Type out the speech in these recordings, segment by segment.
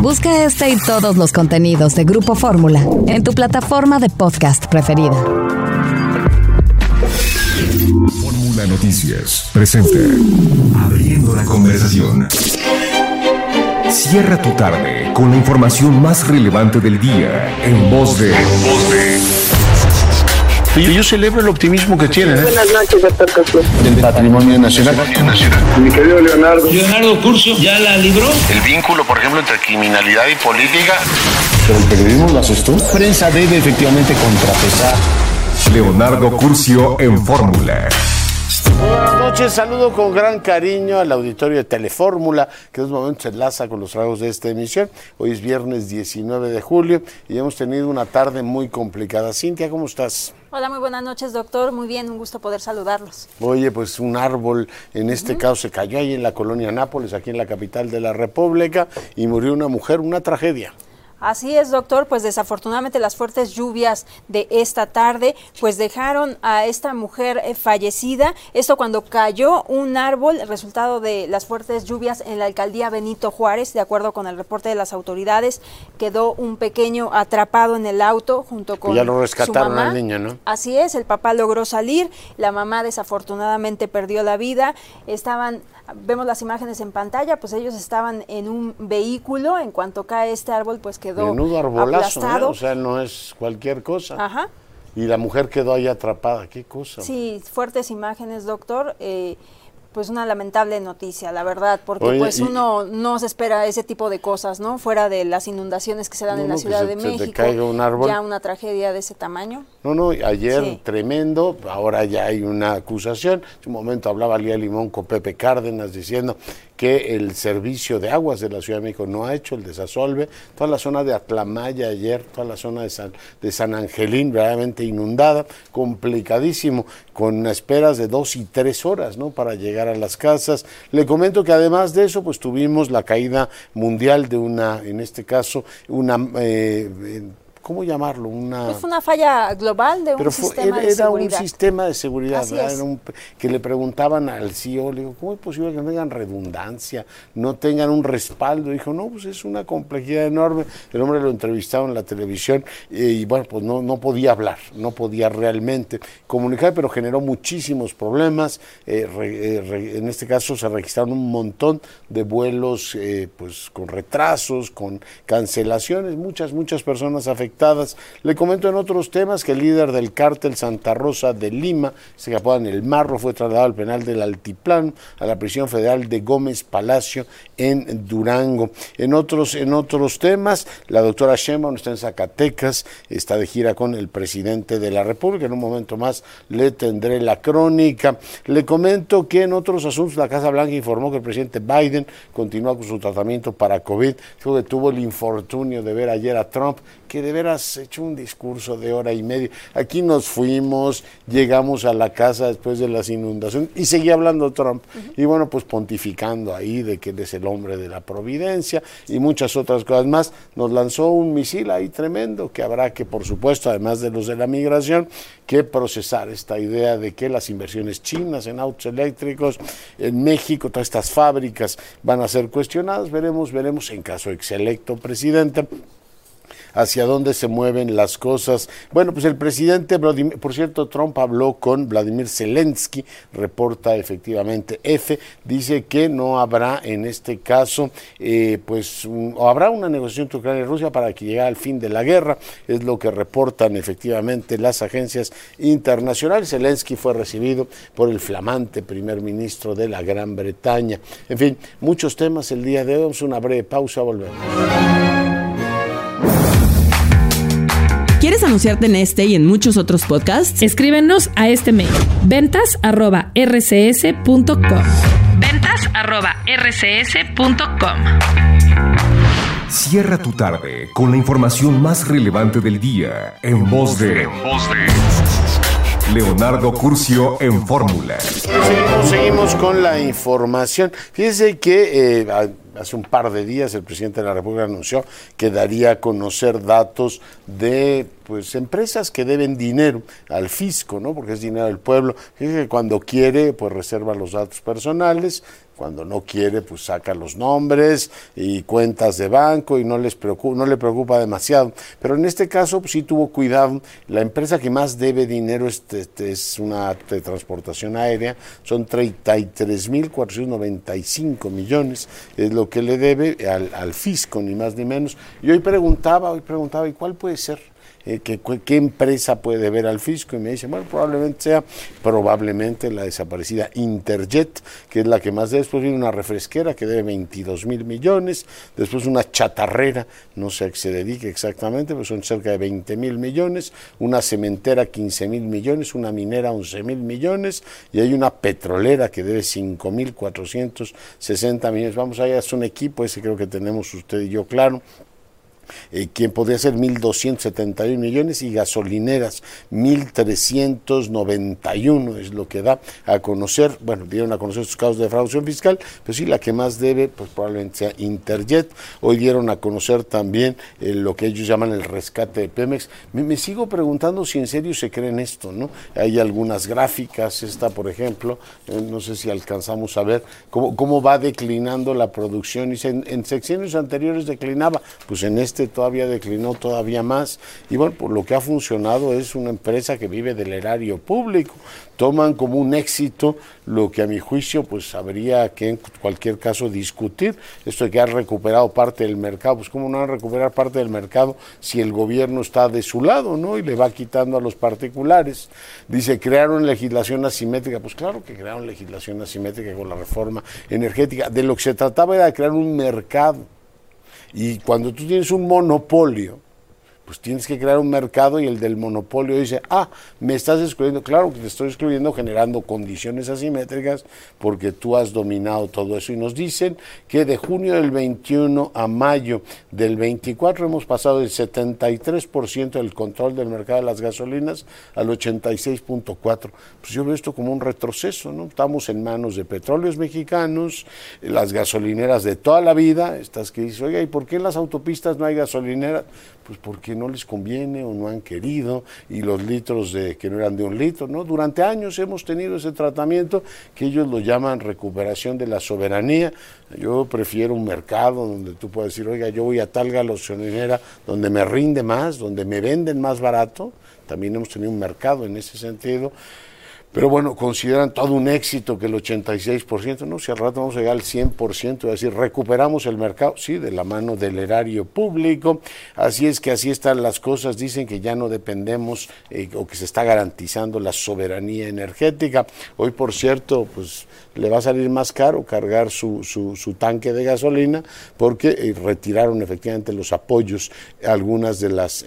Busca este y todos los contenidos de Grupo Fórmula en tu plataforma de podcast preferida. Fórmula Noticias presenta Abriendo la Conversación. Cierra tu tarde con la información más relevante del día en voz de... Yo celebro el optimismo que tienen. Buenas noches, doctor Cosío. Del patrimonio nacional. Mi querido Leonardo. Leonardo Curcio ya la libró. El vínculo, por ejemplo, entre criminalidad y política. ¿Pero el periodismo lo haces tú? La prensa debe efectivamente contrapesar. Leonardo Curcio en Fórmula. Buenas noches, saludo con gran cariño al auditorio de Telefórmula, que en estos momentos se enlaza con los trabajos de esta emisión. Hoy es viernes 19 de julio y hemos tenido una tarde muy complicada. Cintia, ¿cómo estás? Hola, muy buenas noches, doctor. Muy bien, un gusto poder saludarlos. Oye, pues un árbol, en este caso se cayó ahí en la colonia Nápoles, aquí en la capital de la República, y murió una mujer, una tragedia. Así es, doctor, pues desafortunadamente las fuertes lluvias de esta tarde pues dejaron a esta mujer fallecida. Esto cuando cayó un árbol, resultado de las fuertes lluvias en la alcaldía Benito Juárez. De acuerdo con el reporte de las autoridades, quedó un pequeño atrapado en el auto junto con ya lo rescataron su mamá. Al niño, ¿no? Así es, el papá logró salir, la mamá desafortunadamente perdió la vida. Vemos las imágenes en pantalla, pues ellos estaban en un vehículo. En cuanto cae este árbol, pues quedó menudo arbolazo, aplastado. O sea, no es cualquier cosa. Ajá. Y la mujer quedó ahí atrapada, ¿qué cosa? Sí, fuertes imágenes, doctor. Pues una lamentable noticia, la verdad, porque Oye, pues uno no se espera ese tipo de cosas, ¿no? Fuera de las inundaciones que se dan en la Ciudad de México, se te caiga un árbol. Ya una tragedia de ese tamaño. No, ayer sí. Tremendo, ahora ya hay una acusación. En un momento hablaba Lía Limón con Pepe Cárdenas diciendo que el servicio de aguas de la Ciudad de México no ha hecho el desasolve. Toda la zona de Atlamaya ayer, toda la zona de San Angelín, verdaderamente inundada, complicadísimo, con esperas de 2 y 3 horas, ¿no?, para llegar a las casas. Le comento que además de eso, pues tuvimos la caída mundial de una, en este caso, una... ¿cómo llamarlo? Pues una falla global de un sistema de seguridad. Era un sistema de seguridad, Así ¿verdad? es. Que le preguntaban al CEO, le digo, ¿cómo es posible que no tengan redundancia, no tengan un respaldo? Dijo, no, pues es una complejidad enorme. El hombre lo entrevistaron en la televisión y bueno, pues no podía hablar, no podía realmente comunicar, pero generó muchísimos problemas. En este caso se registraron un montón de vuelos pues con retrasos, con cancelaciones, muchas personas afectadas. Le comento en otros temas que el líder del cártel Santa Rosa de Lima, se apodan El Marro, fue trasladado al penal del Altiplano, a la prisión federal de Gómez Palacio en Durango. En otros temas, la doctora Sheinbaum está en Zacatecas, está de gira con el presidente de la República. En un momento más le tendré la crónica. Le comento que en otros asuntos la Casa Blanca informó que el presidente Biden continúa con su tratamiento para COVID. Dijo que tuvo el infortunio de ver ayer a Trump, que de veras hecho un discurso de hora y media. Aquí nos fuimos, llegamos a la casa después de las inundaciones y seguía hablando Trump. Y bueno, pues pontificando ahí de que él es el hombre de la providencia y muchas otras cosas más. Nos lanzó un misil ahí tremendo que habrá que, por supuesto, además de los de la migración, que procesar esta idea de que las inversiones chinas en autos eléctricos en México, todas estas fábricas van a ser cuestionadas. Veremos en caso de que sea electo presidente hacia dónde se mueven las cosas. Bueno, pues el presidente, por cierto, Trump habló con Vladimir Zelensky, reporta efectivamente EFE, dice que no habrá en este caso, habrá una negociación entre Ucrania y Rusia para que llegue al fin de la guerra, es lo que reportan efectivamente las agencias internacionales. Zelensky fue recibido por el flamante primer ministro de la Gran Bretaña. En fin, muchos temas el día de hoy. Vamos a una breve pausa, volvemos. ¿Quieres anunciarte en este y en muchos otros podcasts? Escríbenos a este mail: ventas@rcs.com. ventas@rcs.com. Cierra tu tarde con la información más relevante del día en voz de Leonardo Curcio en Fórmula. Seguimos con la información. Fíjese que hace un par de días el presidente de la República anunció que daría a conocer datos de empresas que deben dinero al fisco, ¿no? Porque es dinero del pueblo. Fíjese que cuando quiere, pues reserva los datos personales, Cuando no quiere, pues saca los nombres y cuentas de banco y no le preocupa demasiado. Pero en este caso, pues sí tuvo cuidado. La empresa que más debe dinero es una de transportación aérea, son 33.495 millones, es lo que le debe al fisco, ni más ni menos. Y hoy preguntaba, ¿y cuál puede ser? ¿Qué empresa puede deber al fisco? Y me dice, bueno, probablemente la desaparecida Interjet, que es la que más debe. Después viene una refresquera que debe 22,000 millones, después una chatarrera, no sé a qué se dedique exactamente, pero son cerca de 20,000 millones, una cementera 15,000 millones, una minera 11,000 millones, y hay una petrolera que debe 5,460 millones. Vamos allá, es un equipo, ese creo que tenemos usted y yo claro. Quien podría ser 1,271 millones, y gasolineras 1,391 es lo que da a conocer. Bueno, dieron a conocer sus casos de defraudación fiscal, pero sí, la que más debe pues probablemente sea Interjet. Hoy dieron a conocer también lo que ellos llaman el rescate de Pemex. Me sigo preguntando si en serio se creen esto, ¿no? Hay algunas gráficas, esta por ejemplo, no sé si alcanzamos a ver cómo va declinando la producción, y en sexenios anteriores declinaba, pues en todavía declinó todavía más, y bueno, por lo que ha funcionado es una empresa que vive del erario público. Toman como un éxito lo que a mi juicio pues habría que en cualquier caso discutir, esto de que ha recuperado parte del mercado. Pues cómo no van a recuperar parte del mercado si el gobierno está de su lado, ¿no? Y le va quitando a los particulares. Dice, crearon legislación asimétrica. Pues claro que crearon legislación asimétrica con la reforma energética. De lo que se trataba era de crear un mercado. Y cuando tú tienes un monopolio, pues tienes que crear un mercado, y el del monopolio dice, me estás excluyendo. Claro que te estoy excluyendo generando condiciones asimétricas porque tú has dominado todo eso. Y nos dicen que de junio del 21 a mayo del 24 hemos pasado del 73% del control del mercado de las gasolinas al 86.4%. Pues yo veo esto como un retroceso, ¿no? Estamos en manos de Petróleos Mexicanos, las gasolineras de toda la vida, estas que dicen, oiga, ¿y por qué en las autopistas no hay gasolineras? Pues porque no les conviene o no han querido, y los litros que no eran de 1 litro, ¿no? Durante años hemos tenido ese tratamiento que ellos lo llaman recuperación de la soberanía. Yo prefiero un mercado donde tú puedes decir, oiga, yo voy a tal gasolinera donde me rinde más, donde me venden más barato. También hemos tenido un mercado en ese sentido. Pero bueno, consideran todo un éxito que el 86%, no, si al rato vamos a llegar al 100%, es decir, recuperamos el mercado, sí, de la mano del erario público. Así es que así están las cosas. Dicen que ya no dependemos o que se está garantizando la soberanía energética. Hoy, por cierto, pues le va a salir más caro cargar su tanque de gasolina, porque retiraron efectivamente los apoyos a algunas de las,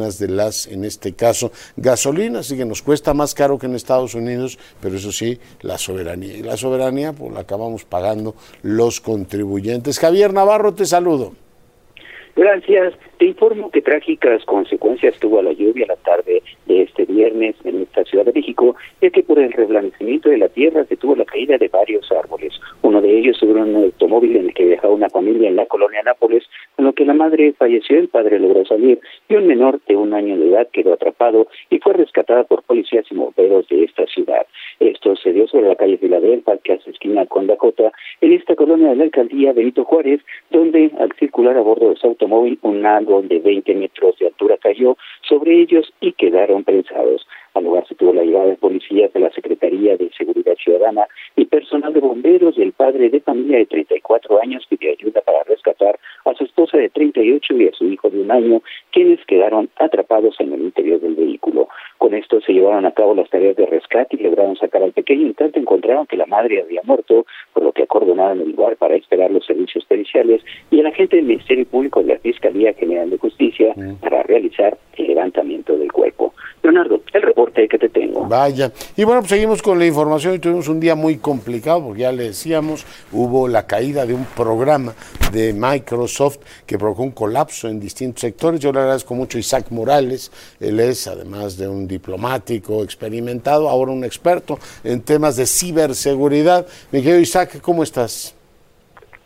en este caso, gasolinas, así que nos cuesta más caro que en Estados Unidos. Pero eso sí, la soberanía. Y la soberanía pues la acabamos pagando los contribuyentes. Javier Navarro, te saludo. Gracias. Te informo que trágicas consecuencias tuvo la lluvia la tarde de este viernes en esta Ciudad de México, ya que por el reblandecimiento de la tierra se tuvo la caída de varios árboles. Uno de ellos sobre un automóvil en el que viajaba una familia en la colonia Nápoles, con lo que la madre falleció, el padre logró salir y un menor de 1 año de edad quedó atrapado y fue rescatada por policías y bomberos de esta ciudad. Esto se dio sobre la calle Filadelfia, que hace esquina con Dakota, en esta colonia de la alcaldía Benito Juárez, donde al circular a bordo de su automóvil un árbol de 20 metros de altura cayó sobre ellos y quedaron prensados. Al lugar se tuvo la llegada de policías de la Secretaría de Seguridad Ciudadana y personal de bomberos, y el padre de familia de 34 años pidió ayuda para rescatar a su esposa de 38 y a su hijo de 1 año, quienes quedaron atrapados en el interior del vehículo. Con esto se llevaron a cabo las tareas de rescate y lograron sacar al pequeño. En tanto encontraron que la madre había muerto, por lo que acordonaron el lugar para esperar los servicios periciales y el agente del Ministerio Público de la Fiscalía General de Justicia para realizar el levantamiento del cuerpo. Leonardo, el reporte que te tengo. Vaya. Y bueno, pues seguimos con la información y tuvimos un día muy complicado porque ya le decíamos, hubo la caída de un programa de Microsoft que provocó un colapso en distintos sectores. Yo le agradezco mucho a Isaac Morales. Él es, además de un diplomático experimentado, ahora un experto en temas de ciberseguridad. Mi querido Isaac, ¿cómo estás?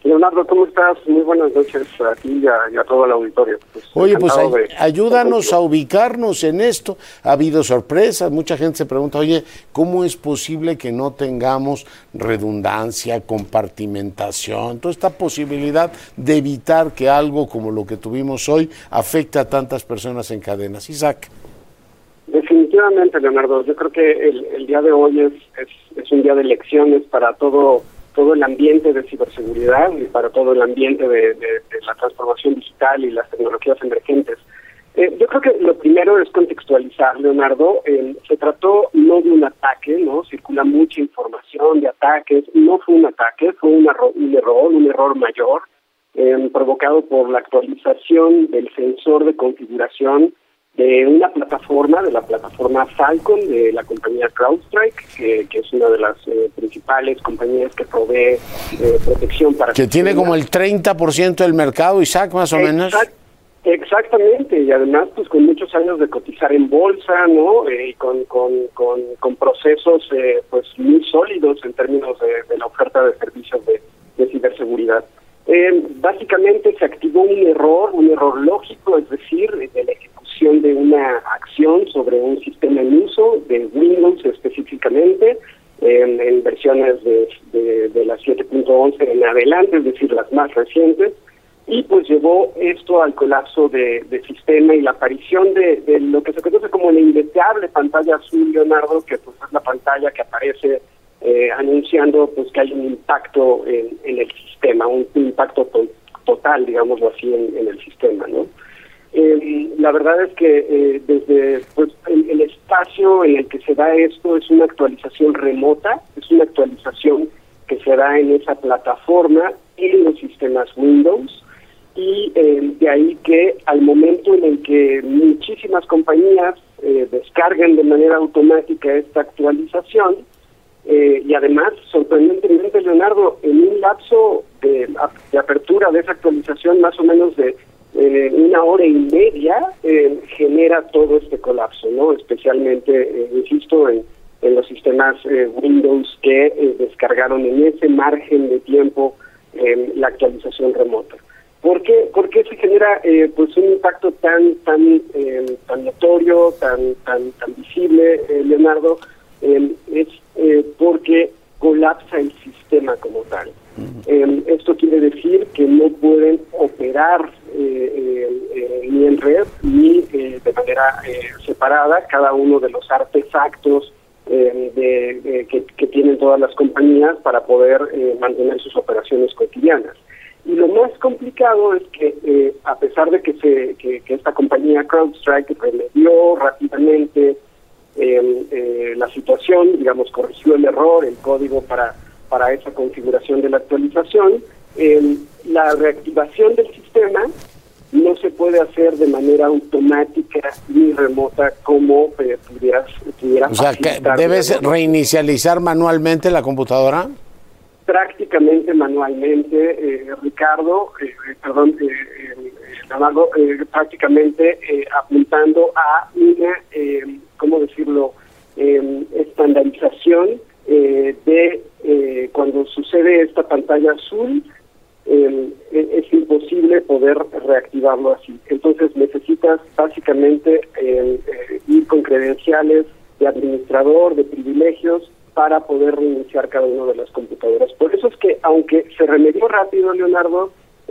Leonardo, ¿cómo estás? Muy buenas noches a ti y a todo el auditorio. Oye, pues ayúdanos a ubicarnos en esto. Ha habido sorpresas, mucha gente se pregunta, oye, ¿cómo es posible que no tengamos redundancia, compartimentación, toda esta posibilidad de evitar que algo como lo que tuvimos hoy afecte a tantas personas en cadenas? Isaac. Definitivamente, Leonardo, yo creo que el día de hoy es un día de elecciones para todo el ambiente de ciberseguridad y para todo el ambiente de la transformación digital y las tecnologías emergentes. Yo creo que lo primero es contextualizar, Leonardo. Se trató no de un ataque, ¿no? Circula mucha información de ataques. No fue un ataque, fue un error mayor, provocado por la actualización del sensor de configuración de una plataforma, de la plataforma Falcon, de la compañía CrowdStrike, que es una de las principales compañías que provee protección para... Que tiene como el 30% del mercado, Isaac, más o menos. Exactamente, y además pues con muchos años de cotizar en bolsa, ¿no? Y con procesos pues muy sólidos en términos de la oferta de servicios de ciberseguridad. Básicamente se activó un error lógico, es decir, de la ejecución de una acción sobre un sistema en uso, de Windows específicamente, en versiones de las 7.11 en adelante, es decir, las más recientes, y pues llevó esto al colapso de sistema y la aparición de lo que se conoce como la indeseable pantalla azul, Leonardo, que pues es la pantalla que aparece anunciando pues que hay un impacto en el sistema, un impacto total, digámoslo así, en el sistema, ¿no? La verdad es que desde pues el espacio en el que se da esto es una actualización remota, es una actualización que se da en esa plataforma en los sistemas Windows, y de ahí que al momento en el que muchísimas compañías descargan de manera automática esta actualización, y además, sorprendentemente, Leonardo, en un lapso de apertura de esa actualización más o menos de 1 hora y media, genera todo este colapso, ¿no? Especialmente, insisto, en los sistemas Windows que descargaron en ese margen de tiempo la actualización remota. ¿Por qué se genera pues un impacto tan notorio, tan visible, Leonardo? Es porque colapsa el sistema como tal. Esto quiere decir que no pueden operar ni en red ni de manera separada cada uno de los artefactos que tienen todas las compañías para poder mantener sus operaciones cotidianas. Y lo más complicado es que a pesar de que esta compañía CrowdStrike remedió rápidamente la situación, digamos, corrigió el error, el código para esa configuración de la actualización, la reactivación del sistema no se puede hacer de manera automática ni remota como pudiera. O sea, que ¿debes reinicializar manualmente la computadora? Prácticamente manualmente, Ricardo, Leonardo, prácticamente apuntando a una, ¿cómo decirlo?, estandarización de cuando sucede esta pantalla azul, es imposible poder reactivarlo así. Entonces necesitas básicamente ir con credenciales de administrador, de privilegios, para poder reiniciar cada una de las computadoras. Por eso es que, aunque se remedió rápido, Leonardo,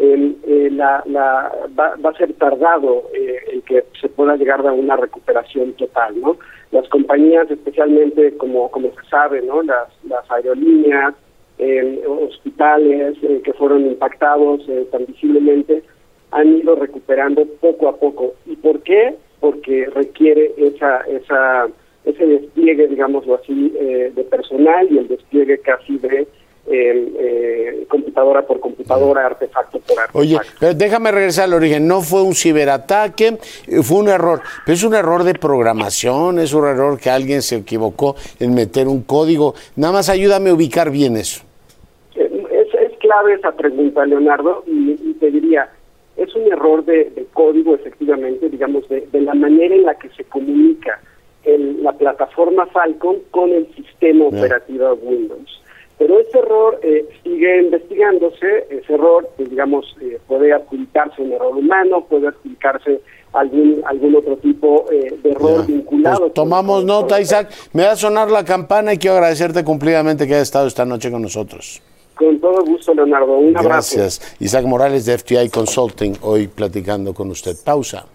va a ser tardado el que se pueda llegar a una recuperación total, ¿no? Las compañías, especialmente como se sabe, ¿no? Las aerolíneas, hospitales que fueron impactados tan visiblemente, han ido recuperando poco a poco. ¿Y por qué? Porque requiere ese despliegue, digámoslo así, de personal y el despliegue casi de computadora por computadora, artefacto por artefacto. Oye, pero déjame regresar al origen. No fue un ciberataque, fue un error. Pero es un error de programación, es un error que alguien se equivocó en meter un código. Nada más ayúdame a ubicar bien eso. Es clave esa pregunta, Leonardo, y te diría, es un error de código, efectivamente, digamos, de la manera en la que se comunica la plataforma Falcon con el sistema operativo Windows. Pero ese error sigue investigándose. Ese error, pues, digamos, puede adjudicarse un error humano, puede adjudicarse algún otro tipo de error vinculado. Pues tomamos nota, Isaac. Me va a sonar la campana y quiero agradecerte cumplidamente que hayas estado esta noche con nosotros. Con todo gusto, Leonardo. Un abrazo. Gracias. Isaac Morales de FTI Consulting, hoy platicando con usted. Pausa.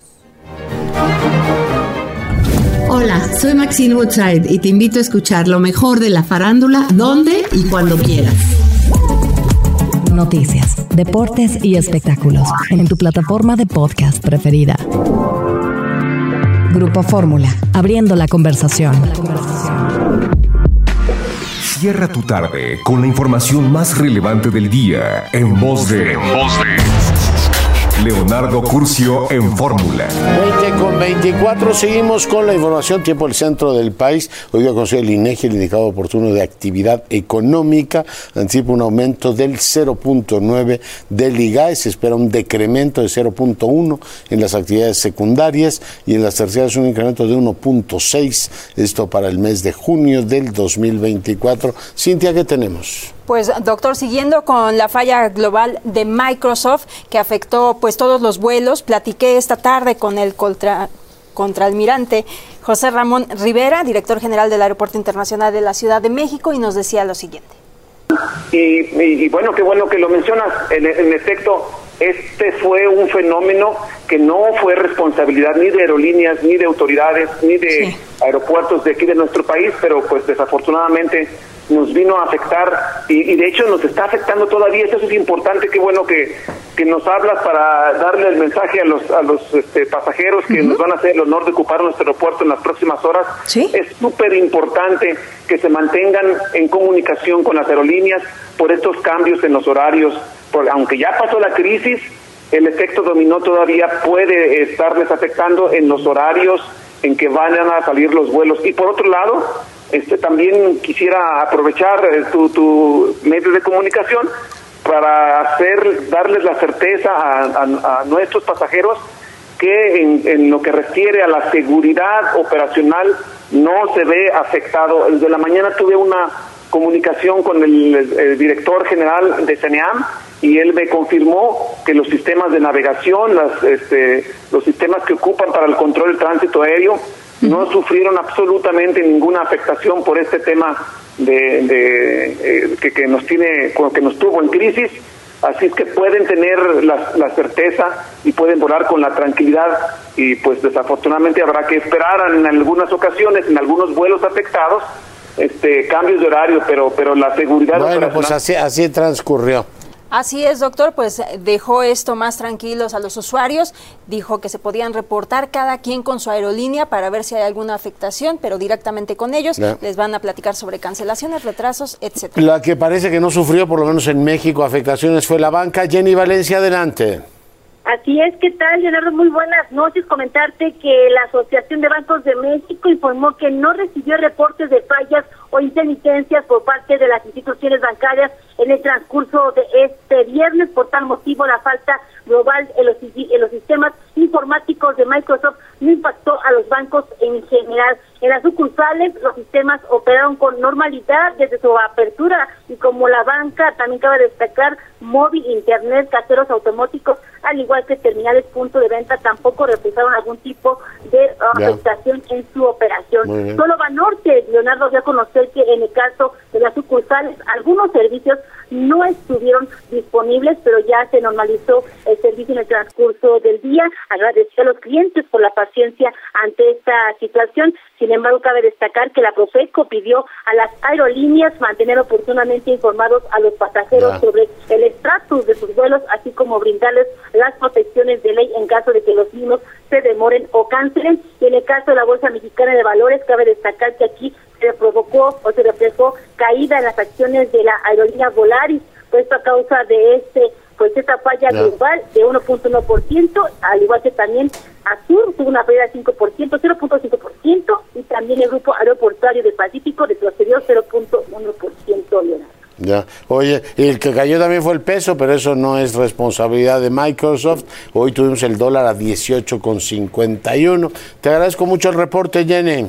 Hola, soy Maxine Woodside y te invito a escuchar lo mejor de la farándula, donde y cuando quieras. Noticias, deportes y espectáculos en tu plataforma de podcast preferida. Grupo Fórmula, abriendo la conversación. Cierra tu tarde con la información más relevante del día en voz de Leonardo Curcio en Fórmula. 20:24, seguimos con la información. Tiempo del centro del país. Hoy dio a conocer el INEGI, el indicador oportuno de actividad económica. Anticipa un aumento del 0.9 del IGAE. Se espera un decremento de 0.1 en las actividades secundarias y en las terciarias un incremento de 1.6. Esto para el mes de junio del 2024. Cintia, ¿qué tenemos? Pues, doctor, siguiendo con la falla global de Microsoft que afectó pues todos los vuelos, platiqué esta tarde con el contraalmirante José Ramón Rivera, director general del Aeropuerto Internacional de la Ciudad de México, y nos decía lo siguiente. Y bueno, qué bueno que lo mencionas. En efecto, este fue un fenómeno que no fue responsabilidad ni de aerolíneas, ni de autoridades, ni de aeropuertos de aquí de nuestro país, pero pues desafortunadamente nos vino a afectar y de hecho nos está afectando todavía. Eso es importante. Qué bueno que nos hablas para darle el mensaje a los pasajeros que nos van a hacer el honor de ocupar nuestro aeropuerto en las próximas horas. ¿Sí? Es súper importante que se mantengan en comunicación con las aerolíneas por estos cambios en los horarios, porque aunque ya pasó la crisis, el efecto dominó todavía puede estarles afectando en los horarios en que van a salir los vuelos. Y por otro lado, también quisiera aprovechar tu medio de comunicación para darles la certeza a nuestros pasajeros que en lo que refiere a la seguridad operacional no se ve afectado. Desde la mañana tuve una comunicación con el director general de CENEAM y él me confirmó que los sistemas de navegación, los sistemas que ocupan para el control del tránsito aéreo, no sufrieron absolutamente ninguna afectación por este tema que nos tuvo en crisis. Así es que pueden tener la certeza y pueden volar con la tranquilidad, y pues desafortunadamente habrá que esperar en algunas ocasiones, en algunos vuelos afectados, cambios de horario, pero la seguridad operacional... Pues así transcurrió. Así es, doctor, pues dejó esto más tranquilos a los usuarios, dijo que se podían reportar cada quien con su aerolínea para ver si hay alguna afectación, pero directamente con ellos les van a platicar sobre cancelaciones, retrasos, etcétera. La que parece que no sufrió, por lo menos en México, afectaciones fue la banca. Jenny Valencia, adelante. Así es, ¿qué tal, Leonardo? Muy buenas noches. Comentarte que la Asociación de Bancos de México informó que no recibió reportes de fallas o intermitencias por parte de las instituciones bancarias en el transcurso de este viernes. Por tal motivo, la falta global en los sistemas informáticos de Microsoft no impactó a los bancos en general. En las sucursales, los sistemas operaron con normalidad desde su apertura, y como la banca, también cabe destacar, móvil, internet, cajeros automáticos, al igual que terminales punto de venta, tampoco realizaron algún tipo de afectación en su operación. Solo Banorte, Leonardo, dio a conocer que en el caso de las sucursales, algunos servicios no estuvieron disponibles, pero ya se normalizó el servicio en el transcurso del día. Agradeció a los clientes por la paciencia ante esta situación. Sin embargo, cabe destacar que la Profeco pidió a las aerolíneas mantener oportunamente informados a los pasajeros sobre el estatus de sus vuelos, así como brindarles las protecciones de ley en caso de que los mismos se demoren o cancelen. Y en el caso de la Bolsa Mexicana de Valores, cabe destacar que aquí se provocó o se reflejó caída en las acciones de la aerolínea Volaris, puesto a causa de esta falla global de 1.1%, al igual que también Azur tuvo una pérdida de 0.5%, y también el Grupo Aeroportuario del Pacífico retrocedió 0.1%, Leonardo. Ya. Oye, y el que cayó también fue el peso, pero eso no es responsabilidad de Microsoft. Hoy tuvimos el dólar a 18.51. Te agradezco mucho el reporte, Jenny.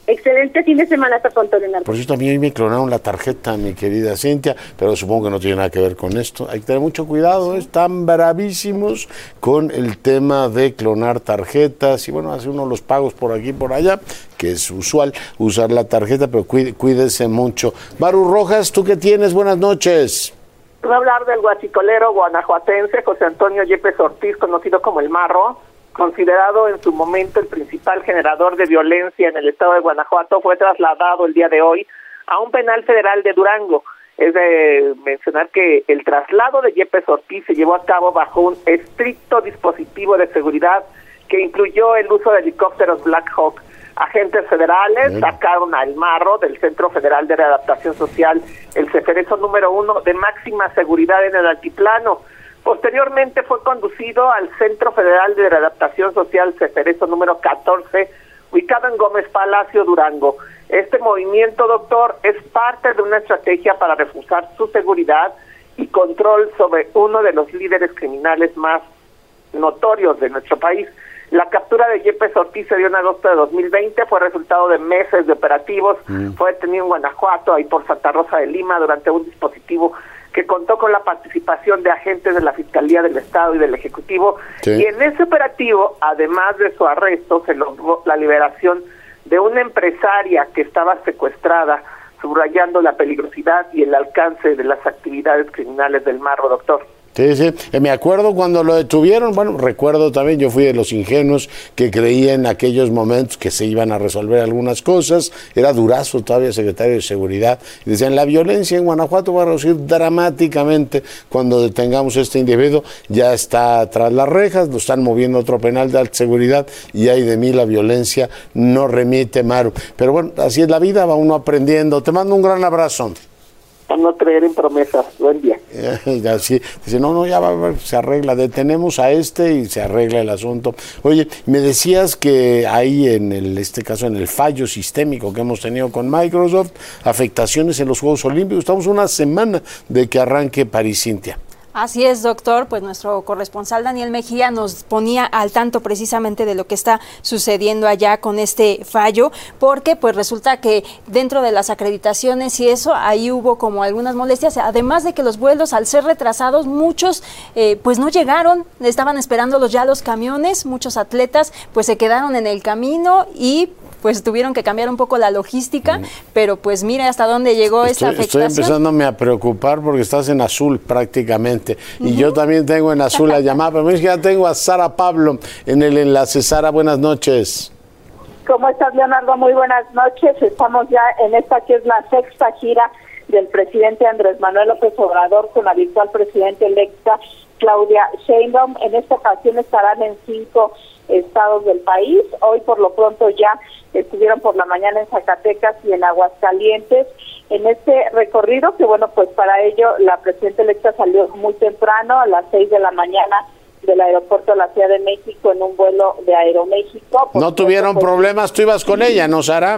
Excelente fin de semana, Antonio Leonardo. Por eso también me clonaron la tarjeta, mi querida Cintia, pero supongo que no tiene nada que ver con esto. Hay que tener mucho cuidado, están bravísimos con el tema de clonar tarjetas y bueno, hace uno los pagos por aquí y por allá, que es usual usar la tarjeta, pero cuídese mucho. Baru Rojas, ¿tú qué tienes? Buenas noches. Voy a hablar del guachicolero guanajuatense José Antonio Yepes Ortiz, conocido como El Marro, considerado en su momento el principal generador de violencia en el estado de Guanajuato. Fue trasladado el día de hoy a un penal federal de Durango. Es de mencionar que el traslado de Yepes Ortiz se llevó a cabo bajo un estricto dispositivo de seguridad que incluyó el uso de helicópteros Black Hawk. Agentes federales sacaron al Marro del Centro Federal de Readaptación Social, el Ceferezo número 1 de máxima seguridad en el altiplano. Posteriormente fue conducido al Centro Federal de Readaptación Social Ceferezo número 14, ubicado en Gómez Palacio, Durango. Este movimiento, doctor, es parte de una estrategia para reforzar su seguridad y control sobre uno de los líderes criminales más notorios de nuestro país. La captura de Yepes Ortiz se dio en agosto de 2020, fue resultado de meses de operativos, fue detenido en Guanajuato, ahí por Santa Rosa de Lima, durante un dispositivo que contó con la participación de agentes de la Fiscalía del Estado y del Ejecutivo. Sí. Y en ese operativo, además de su arresto, se logró la liberación de una empresaria que estaba secuestrada, subrayando la peligrosidad y el alcance de las actividades criminales del Marro, doctor. Sí, sí, me acuerdo cuando lo detuvieron, bueno, recuerdo también, yo fui de los ingenuos que creía en aquellos momentos que se iban a resolver algunas cosas, era Durazo todavía secretario de Seguridad, y decían, la violencia en Guanajuato va a reducir dramáticamente cuando detengamos a este individuo, ya está tras las rejas, lo están moviendo a otro penal de alta seguridad, y ay de mí la violencia no remite, Maru, pero bueno, así es la vida, va uno aprendiendo, te mando un gran abrazo. A no creer en promesas, buen día. Así, dice, no, ya va, se arregla, detenemos a este y se arregla el asunto. Oye, me decías que hay este caso, en el fallo sistémico que hemos tenido con Microsoft, afectaciones en los Juegos Olímpicos, estamos una semana de que arranque París, Cintia. Así es, doctor, pues nuestro corresponsal Daniel Mejía nos ponía al tanto precisamente de lo que está sucediendo allá con este fallo, porque pues resulta que dentro de las acreditaciones y eso, ahí hubo como algunas molestias, además de que los vuelos al ser retrasados, muchos pues no llegaron, estaban esperándolos ya los camiones, muchos atletas pues se quedaron en el camino y pues tuvieron que cambiar un poco la logística, pero pues mire hasta dónde llegó esta afectación. Estoy empezándome a preocupar porque estás en azul prácticamente, y yo también tengo en azul la llamada, pero es que ya tengo a Sara Pablo en el enlace. Sara, buenas noches. ¿Cómo estás, Leonardo? Muy buenas noches. Estamos ya en esta que es la sexta gira del presidente Andrés Manuel López Obrador con la virtual presidenta electa Claudia Sheinbaum. En esta ocasión estarán en 5 estados del país. Hoy por lo pronto ya estuvieron por la mañana en Zacatecas y en Aguascalientes en este recorrido, que bueno, pues para ello la presidenta electa salió muy temprano, a las 6 de la mañana del aeropuerto de la Ciudad de México en un vuelo de Aeroméxico. ¿No tuvieron problemas? ¿Tú ibas con ella, no, Sara?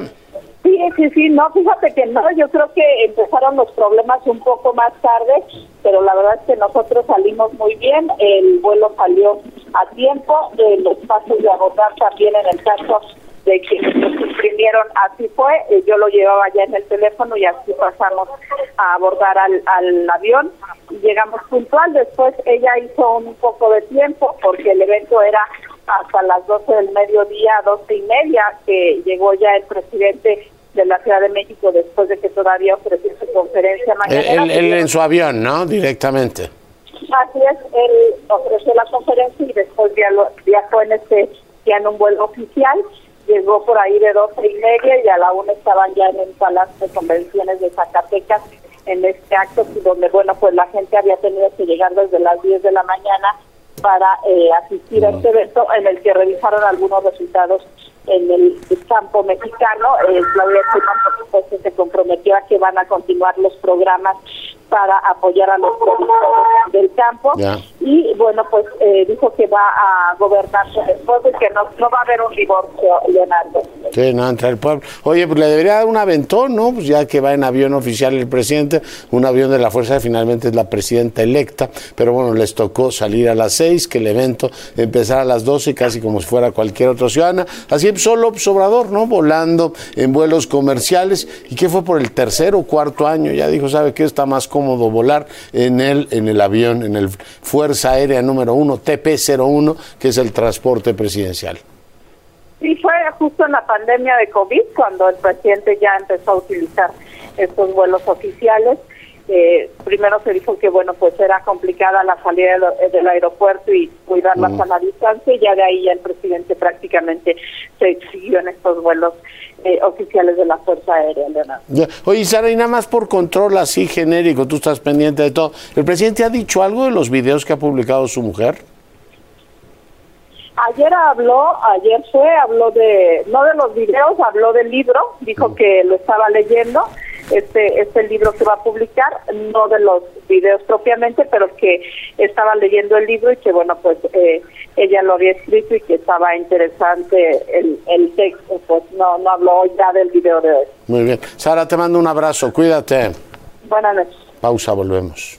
Sí, no, fíjate que no, yo creo que empezaron los problemas un poco más tarde, pero la verdad es que nosotros salimos muy bien, el vuelo salió a tiempo, los pasos de abordar también en el caso de que nos imprimieron, así fue, yo lo llevaba ya en el teléfono y así pasamos a abordar al avión, llegamos puntual, después ella hizo un poco de tiempo porque el evento era hasta las 12 del mediodía, 12:30, que llegó ya el presidente de la Ciudad de México después de que todavía ofreció su conferencia mañanera. Él en su avión, ¿no? Directamente. Así es, él ofreció la conferencia y después viajó ya en un vuelo oficial, llegó por ahí de 12:30 y a la 1 estaban ya en el Palacio de Convenciones de Zacatecas en este acto, donde bueno, pues la gente había tenido que llegar desde las 10 de la mañana para asistir a este evento en el que revisaron algunos resultados en el campo mexicano. Claudia Sheinbaum, por supuesto, se comprometió a que van a continuar los programas para apoyar a los productores del campo. Y bueno, pues dijo que va a gobernar su esposo y que no va a haber un divorcio, Leonardo. Sí, no, entre el pueblo. Oye, pues le debería dar un aventón, ¿no? Pues ya que va en avión oficial el presidente, un avión de la fuerza, finalmente es la presidenta electa, pero bueno, les tocó salir a las 6, que el evento empezara a las 12, casi como si fuera cualquier otra ciudadana. Así solo López Obrador, ¿no? Volando en vuelos comerciales. ¿Y qué fue por el tercer o cuarto año? Ya dijo, ¿sabe qué? Está más cómodo volar en el avión, en el Fuerza Aérea número 1, TP-01, que es el transporte presidencial. Sí, fue justo en la pandemia de COVID cuando el presidente ya empezó a utilizar estos vuelos oficiales. Primero se dijo que, bueno, pues era complicada la salida del aeropuerto y cuidar la sana distancia, y ya de ahí ya el presidente prácticamente se siguió en estos vuelos oficiales de la Fuerza Aérea, Leonardo. Oye, Sara, y nada más por control así genérico, tú estás pendiente de todo. ¿El presidente ha dicho algo de los videos que ha publicado su mujer? Ayer habló no de los videos, habló del libro, dijo que lo estaba leyendo, este libro que va a publicar, no de los videos propiamente, pero que estaba leyendo el libro y que, bueno, pues ella lo había escrito y que estaba interesante el texto, pues no habló ya del video de hoy. Muy bien. Sara, te mando un abrazo, cuídate. Buenas noches. Pausa, volvemos.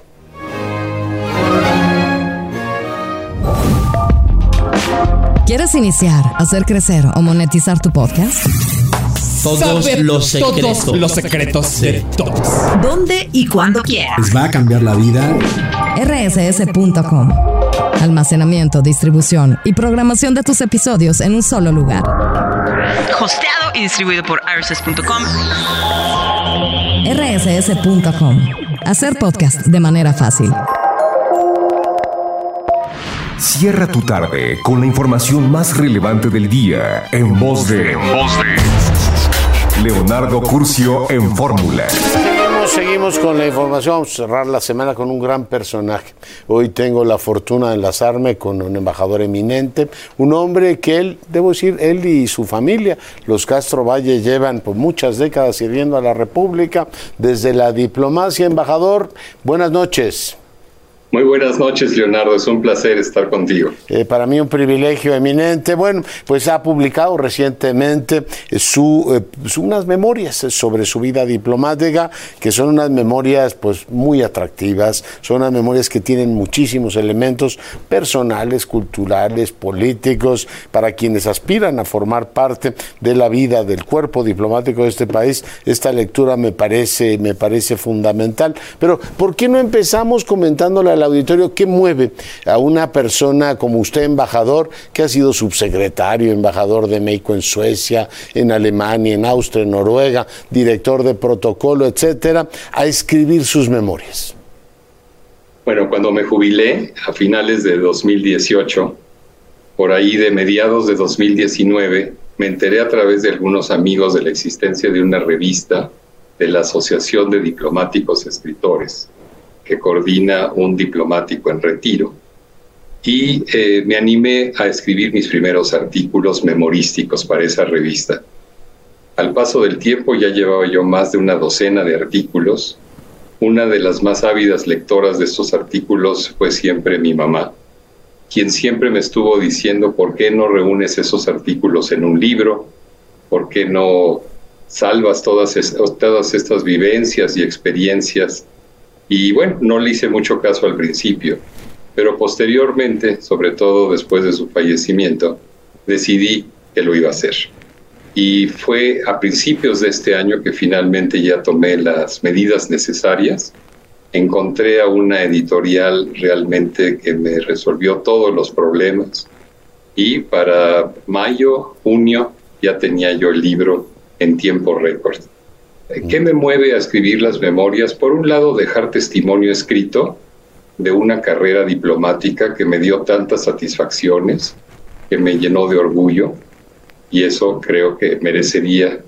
¿Quieres iniciar, hacer crecer o monetizar tu podcast? Todos los secretos de todos. ¿Dónde y cuándo quieras? Les va a cambiar la vida. rss.com. Almacenamiento, distribución y programación de tus episodios en un solo lugar. Hosteado y distribuido por rss.com. rss.com. Hacer podcast de manera fácil. Cierra tu tarde con la información más relevante del día en voz de Leonardo Curcio en Fórmula. Seguimos con la información. Vamos a cerrar la semana con un gran personaje. Hoy tengo la fortuna de enlazarme con un embajador eminente, un hombre que él y su familia, los Castro Valle, llevan por muchas décadas sirviendo a la República desde la diplomacia. Embajador, buenas noches. Muy buenas noches, Leonardo. Es un placer estar contigo. Para mí un privilegio eminente. Bueno, pues ha publicado recientemente unas memorias sobre su vida diplomática, que son unas memorias pues muy atractivas, son unas memorias que tienen muchísimos elementos personales, culturales, políticos, para quienes aspiran a formar parte de la vida del cuerpo diplomático de este país. Esta lectura me parece fundamental. Pero, ¿por qué no empezamos comentándole al auditorio qué mueve a una persona como usted, embajador, que ha sido subsecretario, embajador de México en Suecia, en Alemania, en Austria, en Noruega, director de protocolo, etcétera, a escribir sus memorias? Bueno, cuando me jubilé a finales de 2018, por ahí de mediados de 2019, me enteré a través de algunos amigos de la existencia de una revista de la Asociación de Diplomáticos Escritores, que coordina un diplomático en retiro. Y me animé a escribir mis primeros artículos memorísticos para esa revista. Al paso del tiempo ya llevaba yo más de una docena de artículos. Una de las más ávidas lectoras de estos artículos fue siempre mi mamá, quien siempre me estuvo diciendo: ¿por qué no reúnes esos artículos en un libro? ¿Por qué no salvas todas estas vivencias y experiencias? Y bueno, no le hice mucho caso al principio, pero posteriormente, sobre todo después de su fallecimiento, decidí que lo iba a hacer. Y fue a principios de este año que finalmente ya tomé las medidas necesarias. Encontré a una editorial realmente que me resolvió todos los problemas. Y para mayo, junio, ya tenía yo el libro en tiempo récord. ¿Qué me mueve a escribir las memorias? Por un lado, dejar testimonio escrito de una carrera diplomática que me dio tantas satisfacciones, que me llenó de orgullo, y eso creo que merecía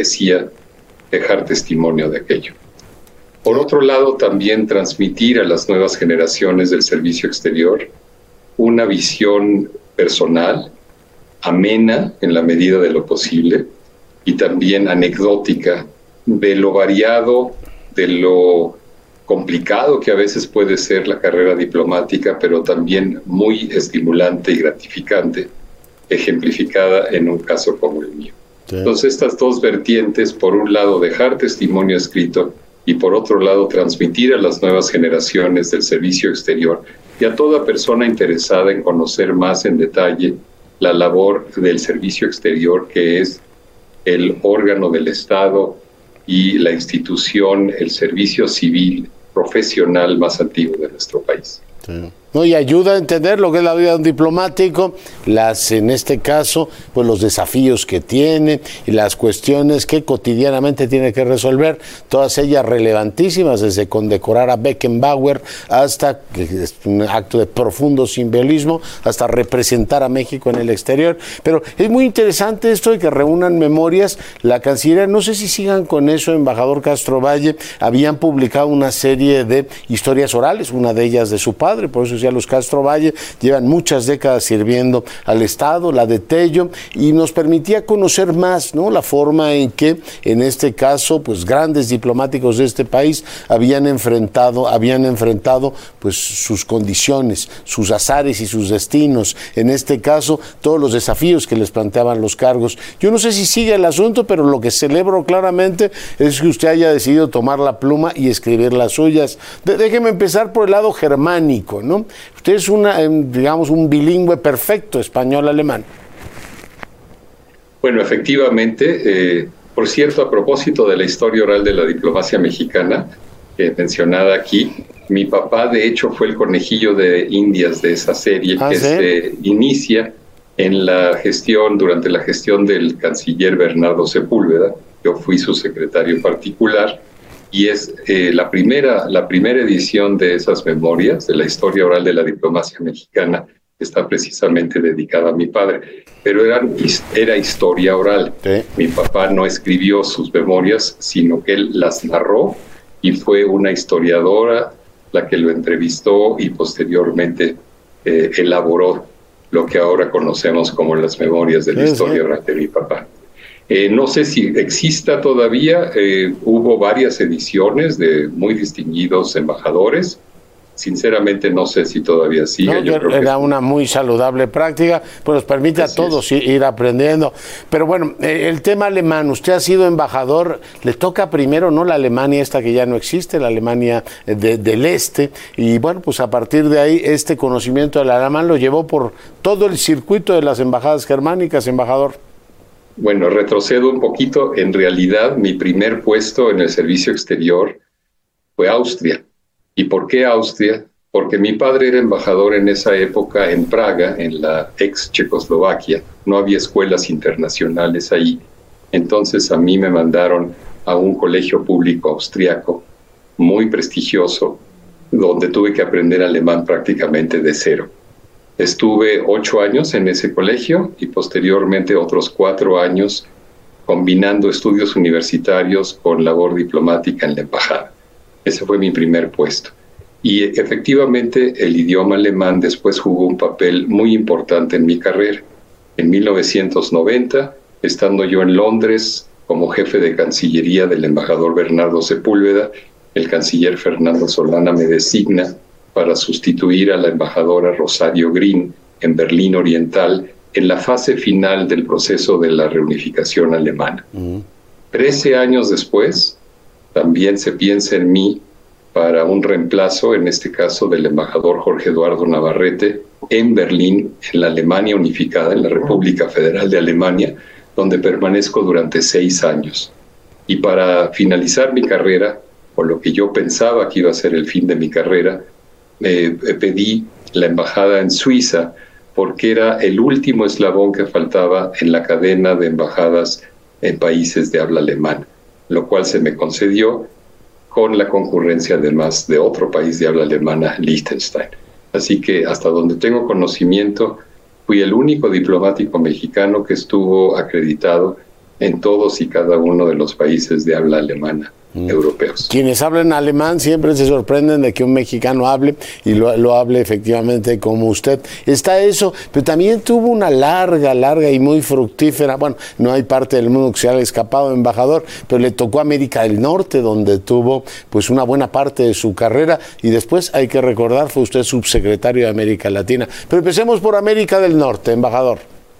dejar testimonio de aquello. Por otro lado, también transmitir a las nuevas generaciones del servicio exterior una visión personal, amena en la medida de lo posible, y también anecdótica, de lo variado, de lo complicado que a veces puede ser la carrera diplomática, pero también muy estimulante y gratificante, ejemplificada en un caso como el mío. Sí. Entonces, estas dos vertientes, por un lado, dejar testimonio escrito y por otro lado, transmitir a las nuevas generaciones del servicio exterior y a toda persona interesada en conocer más en detalle la labor del servicio exterior, que es el órgano del Estado y la institución, el servicio civil profesional más antiguo de nuestro país. Sí. No, y ayuda a entender lo que es la vida de un diplomático, en este caso, pues los desafíos que tiene y las cuestiones que cotidianamente tiene que resolver, todas ellas relevantísimas, desde condecorar a Beckenbauer hasta, que es un acto de profundo simbolismo, hasta representar a México en el exterior. Pero es muy interesante esto de que reúnan memorias. La Cancillería, no sé si sigan con eso, embajador Castro Valle, habían publicado una serie de historias orales, una de ellas de su padre, por eso los Castro Valle llevan muchas décadas sirviendo al Estado, la de Tello, y nos permitía conocer más, ¿no?, la forma en que, en este caso, pues grandes diplomáticos de este país habían enfrentado pues sus condiciones, sus azares y sus destinos, en este caso, todos los desafíos que les planteaban los cargos. Yo no sé si sigue el asunto, pero lo que celebro claramente es que usted haya decidido tomar la pluma y escribir las suyas. Déjeme empezar por el lado germánico, ¿no? Usted es digamos, un bilingüe perfecto, español-alemán. Bueno, efectivamente, por cierto, a propósito de la historia oral de la diplomacia mexicana, mencionada aquí, mi papá, de hecho, fue el conejillo de Indias de esa serie, que ¿sí? Se inicia en la gestión, durante la gestión del canciller Bernardo Sepúlveda. Yo fui su secretario particular, y es la primera edición de esas memorias, de la historia oral de la diplomacia mexicana, está precisamente dedicada a mi padre, pero era historia oral. ¿Sí? Mi papá no escribió sus memorias, sino que él las narró, y fue una historiadora la que lo entrevistó y posteriormente elaboró lo que ahora conocemos como las memorias de la historia oral de mi papá. No sé si exista todavía, hubo varias ediciones de muy distinguidos embajadores. Sinceramente no sé si todavía sigue. No, yo creo era una muy saludable práctica, pues nos permite a todos ir aprendiendo. Pero bueno, el tema alemán, usted ha sido embajador, le toca primero, ¿no?, la Alemania esta que ya no existe, la Alemania del Este, y bueno, pues a partir de ahí este conocimiento del alemán lo llevó por todo el circuito de las embajadas germánicas, embajador. Bueno, retrocedo un poquito. En realidad, mi primer puesto en el servicio exterior fue Austria. ¿Y por qué Austria? Porque mi padre era embajador en esa época en Praga, en la ex Checoslovaquia. No había escuelas internacionales ahí. Entonces a mí me mandaron a un colegio público austriaco muy prestigioso, donde tuve que aprender alemán prácticamente de cero. Estuve 8 años en ese colegio y posteriormente otros 4 años combinando estudios universitarios con labor diplomática en la embajada. Ese fue mi primer puesto. Y efectivamente el idioma alemán después jugó un papel muy importante en mi carrera. En 1990, estando yo en Londres como jefe de Cancillería del embajador Bernardo Sepúlveda, el canciller Fernando Solana me designa para sustituir a la embajadora Rosario Green en Berlín Oriental en la fase final del proceso de la reunificación alemana. 13 años después, también se piensa en mí para un reemplazo, en este caso del embajador Jorge Eduardo Navarrete, en Berlín, en la Alemania unificada, en la República Federal de Alemania, donde permanezco durante 6 años. Y para finalizar mi carrera, o lo que yo pensaba que iba a ser el fin de mi carrera, pedí la embajada en Suiza, porque era el último eslabón que faltaba en la cadena de embajadas en países de habla alemana, lo cual se me concedió con la concurrencia además de otro país de habla alemana, Liechtenstein. Así que hasta donde tengo conocimiento, fui el único diplomático mexicano que estuvo acreditado en todos y cada uno de los países de habla alemana europeos. Quienes hablan alemán siempre se sorprenden de que un mexicano hable y lo hable efectivamente como usted. Está eso, pero también tuvo una larga y muy fructífera, bueno, no hay parte del mundo que se haya escapado, embajador, pero le tocó América del Norte, donde tuvo pues una buena parte de su carrera, y después, hay que recordar, fue usted subsecretario de América Latina. Pero empecemos por América del Norte, embajador.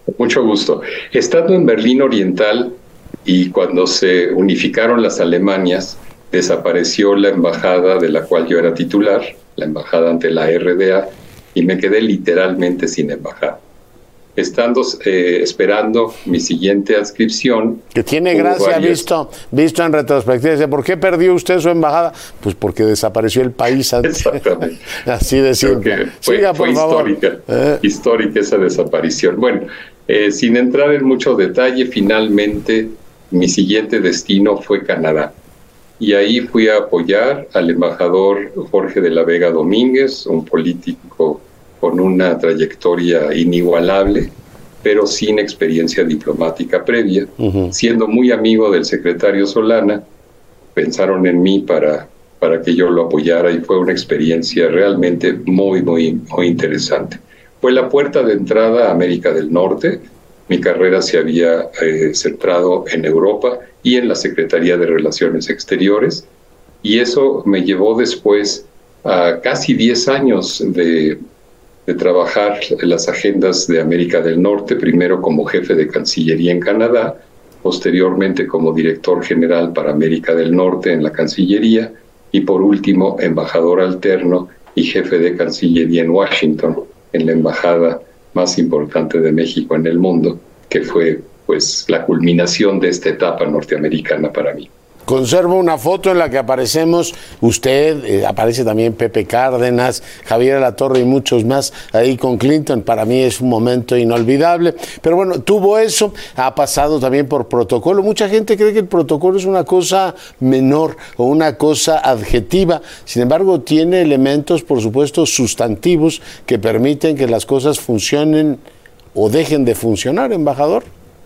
Mucho gusto. Estando en Berlín Oriental y cuando se unificaron las Alemanias, desapareció la embajada de la cual yo era titular, la embajada ante la RDA, y me quedé literalmente sin embajada. Estando esperando mi siguiente adscripción. Que tiene gracia visto en retrospectiva. Dice, ¿por qué perdió usted su embajada? Pues porque desapareció el país. Exactamente. Así de simple. Siga, por favor. Histórica esa desaparición. Bueno, sin entrar en mucho detalle, finalmente mi siguiente destino fue Canadá. Y ahí fui a apoyar al embajador Jorge de la Vega Domínguez, un político con una trayectoria inigualable, pero sin experiencia diplomática previa. Siendo muy amigo del secretario Solana, pensaron en mí para que yo lo apoyara y fue una experiencia realmente muy interesante. Fue la puerta de entrada a América del Norte. Mi carrera se había centrado en Europa y en la Secretaría de Relaciones Exteriores, y eso me llevó después a casi 10 años de trabajar en las agendas de América del Norte, primero como jefe de Cancillería en Canadá, posteriormente como director general para América del Norte en la Cancillería, y por último embajador alterno y jefe de Cancillería en Washington, en la embajada más importante de México en el mundo, que fue pues la culminación de esta etapa norteamericana para mí. Conservo una foto en la que aparecemos usted, aparece también Pepe Cárdenas, Javier Alatorre y muchos más ahí con Clinton. Para mí es un momento inolvidable. Pero bueno, tuvo eso, ha pasado también por protocolo. Mucha gente cree que el protocolo es una cosa menor o una cosa adjetiva. Sin embargo, tiene elementos, por supuesto, sustantivos que permiten que las cosas funcionen o dejen de funcionar, embajador.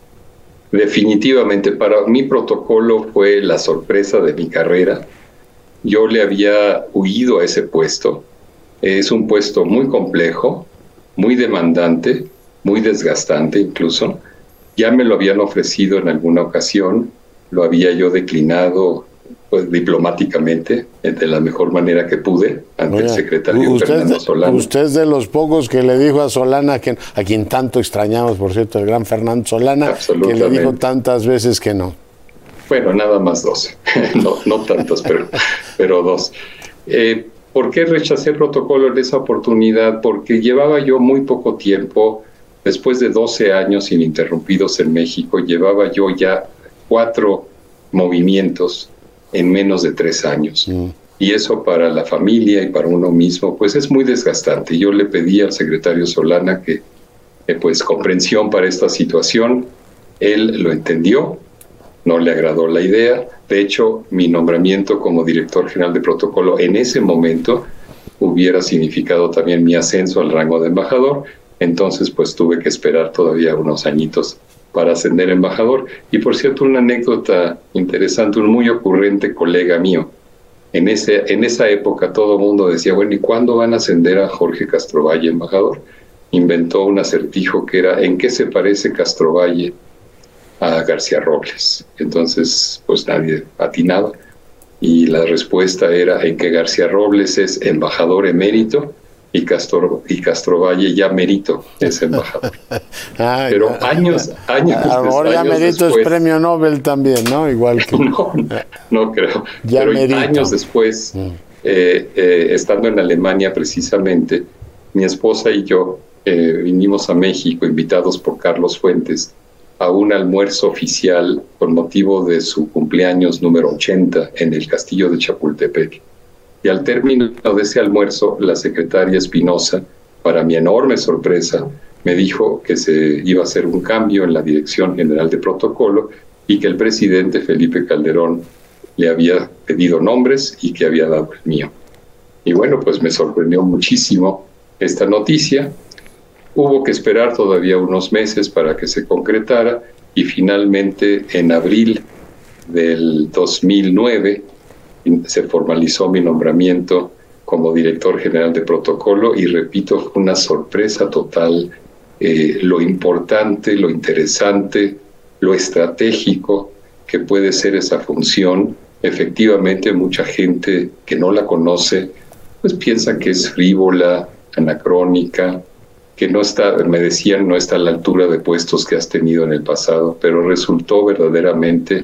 Definitivamente, para mí protocolo fue la sorpresa de mi carrera. Yo le había huido a ese puesto. Es un puesto muy complejo, muy demandante, muy desgastante incluso. Ya me lo habían ofrecido en alguna ocasión, lo había yo declinado pues diplomáticamente, de la mejor manera que pude, ante el secretario Fernando Solana. Usted es de los pocos que le dijo a Solana, a quien tanto extrañamos, por cierto, el gran Fernando Solana, que le dijo tantas veces que no. Bueno, nada más 2, no tantos, pero 2. ¿Por qué rechacé el protocolo en esa oportunidad? Porque llevaba yo muy poco tiempo, después de 12 años ininterrumpidos en México, llevaba yo ya 4 movimientos en menos de 3 años. Y eso para la familia y para uno mismo, pues es muy desgastante. Yo le pedí al secretario Solana que pues comprensión para esta situación. Él lo entendió, no le agradó la idea. De hecho, mi nombramiento como director general de protocolo en ese momento hubiera significado también mi ascenso al rango de embajador. Entonces, pues tuve que esperar todavía unos añitos para ascender a embajador. Y por cierto, una anécdota interesante, un muy ocurrente colega mío, en esa época todo el mundo decía, bueno, ¿y cuándo van a ascender a Jorge Castrovalle embajador? Inventó un acertijo que era, ¿en qué se parece Castrovalle a García Robles? Entonces, pues nadie atinaba, y la respuesta era en que García Robles es embajador emérito y Castrovalle ya merito es embajador. Pero años a lo mejor ya merito después, es premio Nobel también, ¿no? Igual que no creo. Ya pero merito. Años después, estando en Alemania precisamente, mi esposa y yo vinimos a México invitados por Carlos Fuentes a un almuerzo oficial con motivo de su cumpleaños número 80 en el Castillo de Chapultepec. Y al término de ese almuerzo, la secretaria Espinosa, para mi enorme sorpresa, me dijo que se iba a hacer un cambio en la Dirección General de Protocolo y que el presidente Felipe Calderón le había pedido nombres y que había dado el mío. Y bueno, pues me sorprendió muchísimo esta noticia. Hubo que esperar todavía unos meses para que se concretara y finalmente en abril del 2009 se formalizó mi nombramiento como director general de protocolo y repito, fue una sorpresa total lo importante, lo interesante, lo estratégico que puede ser esa función. Efectivamente, mucha gente que no la conoce pues piensa que es frívola, anacrónica, que no está, me decían, no está a la altura de puestos que has tenido en el pasado, pero resultó verdaderamente,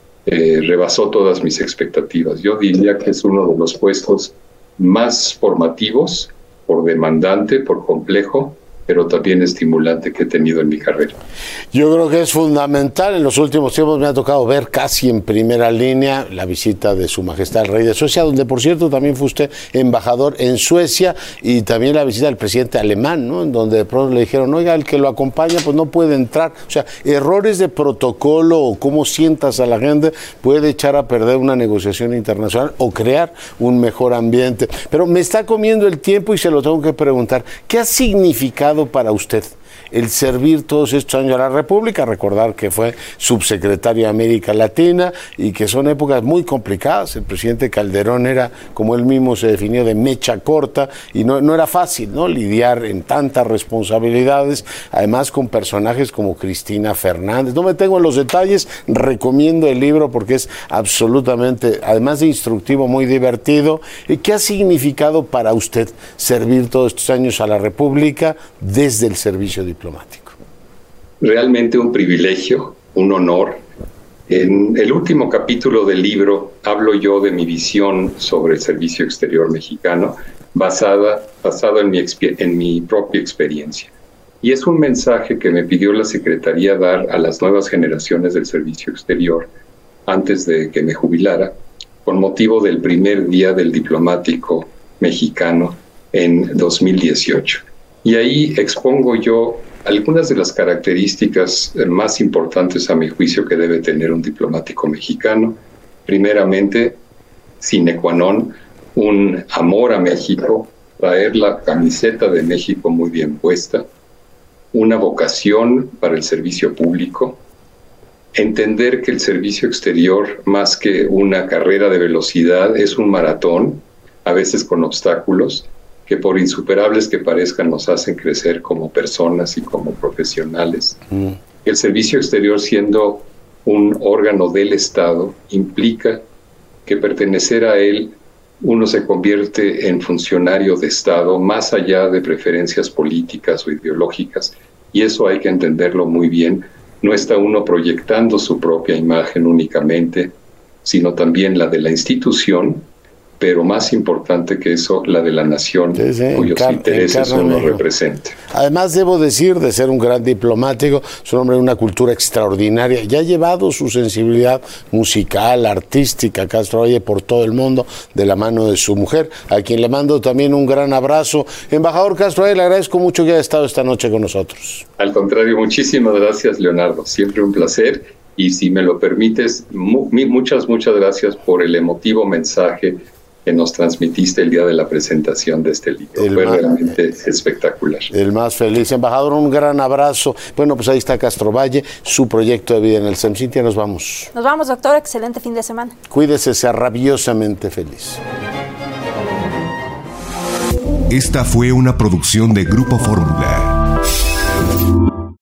rebasó todas mis expectativas. Yo diría que es uno de los puestos más formativos, por demandante, por complejo, pero también estimulante que he tenido en mi carrera. Yo creo que es fundamental. En los últimos tiempos me ha tocado ver casi en primera línea la visita de Su Majestad el Rey de Suecia, donde por cierto también fue usted embajador en Suecia, y también la visita del presidente alemán, ¿no? En donde de pronto le dijeron, oiga, el que lo acompaña pues no puede entrar. O sea, errores de protocolo o cómo sientas a la gente puede echar a perder una negociación internacional o crear un mejor ambiente. Pero me está comiendo el tiempo y se lo tengo que preguntar. ¿Qué ha significado para usted el servir todos estos años a la República? Recordar que fue subsecretario de América Latina y que son épocas muy complicadas. El presidente Calderón era, como él mismo se definió, de mecha corta, y no era fácil, ¿no?, lidiar en tantas responsabilidades, además con personajes como Cristina Fernández. No me tengo en los detalles, recomiendo el libro porque es absolutamente, además de instructivo, muy divertido. ¿Qué ha significado para usted servir todos estos años a la República desde el servicio diplomático? Realmente un privilegio, un honor. En el último capítulo del libro hablo yo de mi visión sobre el servicio exterior mexicano, basada en mi propia experiencia. Y es un mensaje que me pidió la Secretaría dar a las nuevas generaciones del servicio exterior antes de que me jubilara, con motivo del primer día del diplomático mexicano en 2018. Y ahí expongo yo algunas de las características más importantes a mi juicio que debe tener un diplomático mexicano. Primeramente, sine qua non, un amor a México, traer la camiseta de México muy bien puesta, una vocación para el servicio público, entender que el servicio exterior, más que una carrera de velocidad, es un maratón, a veces con obstáculos, que por insuperables que parezcan nos hacen crecer como personas y como profesionales. El servicio exterior, siendo un órgano del Estado, implica que pertenecer a él uno se convierte en funcionario de Estado más allá de preferencias políticas o ideológicas, y eso hay que entenderlo muy bien. No está uno proyectando su propia imagen únicamente, sino también la de la institución, pero más importante que eso, la de la nación, cuyos intereses uno representa. Además, debo decir, de ser un gran diplomático, es un hombre de una cultura extraordinaria, y ha llevado su sensibilidad musical, artística, Castro Valle, por todo el mundo, de la mano de su mujer, a quien le mando también un gran abrazo. Embajador Castro Valle, le agradezco mucho que haya estado esta noche con nosotros. Al contrario, muchísimas gracias, Leonardo, siempre un placer, y si me lo permites, muchas gracias por el emotivo mensaje que nos transmitiste el día de la presentación de este libro. Fue realmente espectacular. El más feliz. Embajador, un gran abrazo. Bueno, pues ahí está Castro Valle, su proyecto de vida en el SEM. Cintia, nos vamos. Nos vamos, doctor. Excelente fin de semana. Cuídese, sea rabiosamente feliz. Esta fue una producción de Grupo Fórmula.